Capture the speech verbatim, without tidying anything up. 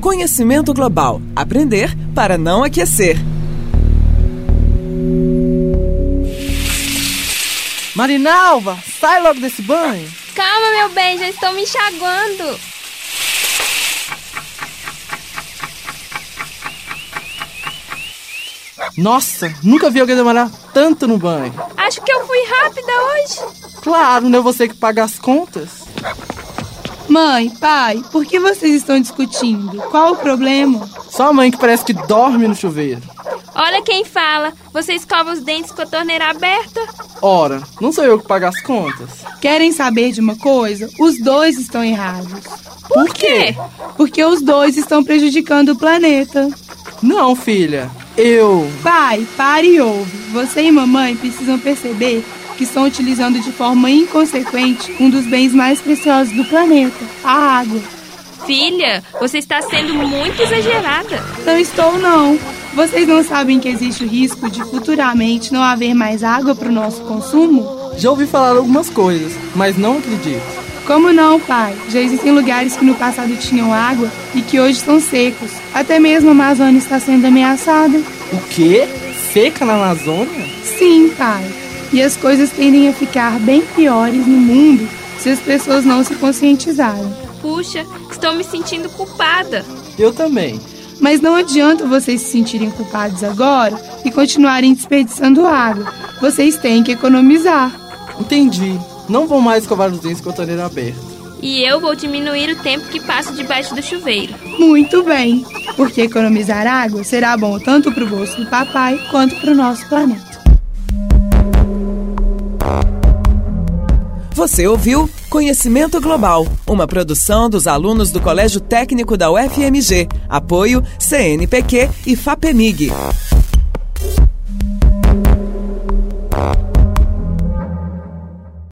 Conhecimento Global. Aprender para não aquecer. Marinalva, sai logo desse banho. Calma, meu bem, já estou me enxaguando. Nossa, nunca vi alguém demorar tanto no banho. Acho que eu fui rápida hoje. Claro, não é você que paga as contas. Mãe, pai, por que vocês estão discutindo? Qual o problema? Só a mãe que parece que dorme no chuveiro. Olha quem fala. Você escova os dentes com a torneira aberta? Ora, não sou eu que pago as contas. Querem saber de uma coisa? Os dois estão errados. Por quê? Porque os dois estão prejudicando o planeta. Não, filha. Eu... Pai, pare e ouve. Você e mamãe precisam perceber que estão utilizando de forma inconsequente um dos bens mais preciosos do planeta, a água. Filha, você está sendo muito exagerada. Não estou, não. Vocês não sabem que existe o risco de futuramente não haver mais água para o nosso consumo? Já ouvi falar algumas coisas, mas não acredito. Como não, pai? Já existem lugares que no passado tinham água e que hoje estão secos. Até mesmo a Amazônia está sendo ameaçada. O quê? Seca na Amazônia? Sim, pai. E as coisas tendem a ficar bem piores no mundo se as pessoas não se conscientizarem. Puxa, estou me sentindo culpada. Eu também. Mas não adianta vocês se sentirem culpados agora e continuarem desperdiçando água. Vocês têm que economizar. Entendi. Não vou mais escovar os dentes com a torneira aberta. E eu vou diminuir o tempo que passo debaixo do chuveiro. Muito bem, porque economizar água será bom tanto para o bolso do papai quanto para o nosso planeta. Você ouviu Conhecimento Global, uma produção dos alunos do Colégio Técnico da U F M G, apoio C N P Q e FAPEMIG.